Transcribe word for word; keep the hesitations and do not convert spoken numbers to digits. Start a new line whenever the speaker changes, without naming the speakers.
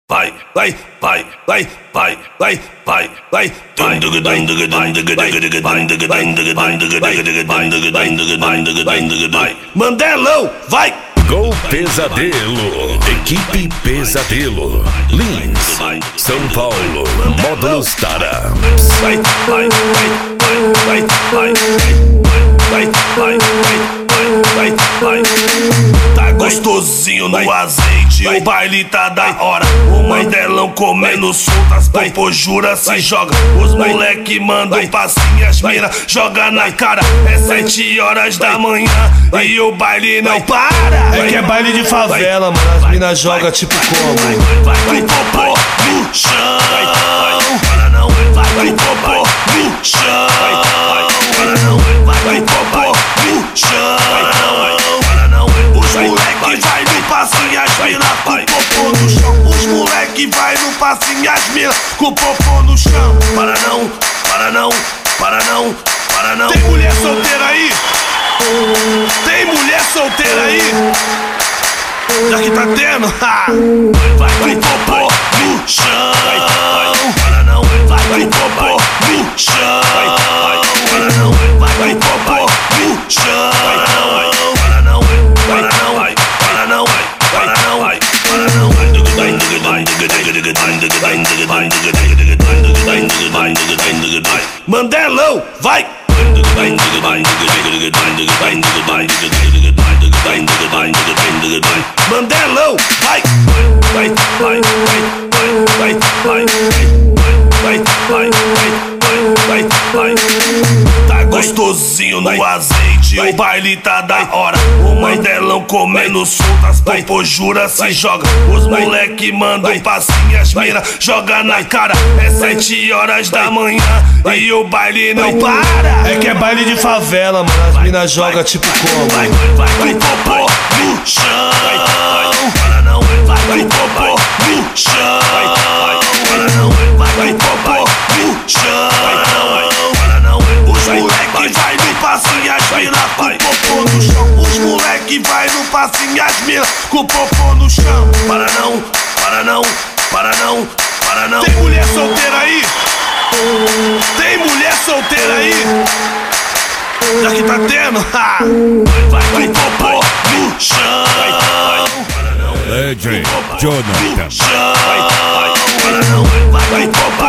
vai, vai, vai, vai, vai, vai, vai, vai, vai, Mandelão, vai!
Gol Pesadelo, equipe Pesadelo, Lins, São Paulo, Módulos Tara.
Vai, vai, vai, vai, vai, vai, vai, vai, vai, tá gostosinho no azeite, o baile tá da hora. O Mandelão comendo soltas, popô jura se joga. Os moleque mandam passinho, as mina joga na cara. É sete horas da manhã e o baile não para.
É que é baile de favela, mano, as mina joga tipo como?
Vai popô no chão, para não, vai popô no chão, para não, vai popô no chão, para não, os moleque vai no passinho, as mina com popô no chão. Os moleque vai no passinho, as mina com popô no chão. Para não, para não, para não, para não. Tem mulher solteira aí? Tem mulher solteira aí? Já que tá tendo, ha! Vai, vai, popô no chão, para não, vai, popô no chão, para não, vai, popô no chão, para não, para não, para não, para não, para não, Mandelão, vai! Mandelão, vai! Vai, vai, vai, vai, vai, vai, vai, vai, vai, tá gostosinho no azeite, o baile tá da hora. O Mandelão comendo soltas, popô jura se joga. Os moleque mandam passinho, as mina joga na cara. É sete horas da manhã e o baile não para.
É que é baile de favela, mano, as mina joga tipo como?
Vai, vai, vai, popô no chão, para não, vai, popô no chão, para não, vai, popô no chão, para não, os moleque vai no passinho, as mina com popô no chão. Os moleque vai no passinho, as mina com popô no chão. Para não, para não, para não, para não. Tem mulher solteira aí? Tem mulher solteira aí? Já que tá tendo, ha! Vai, vai, popô no chão,
Legend Jonathan.
para não, vai, popô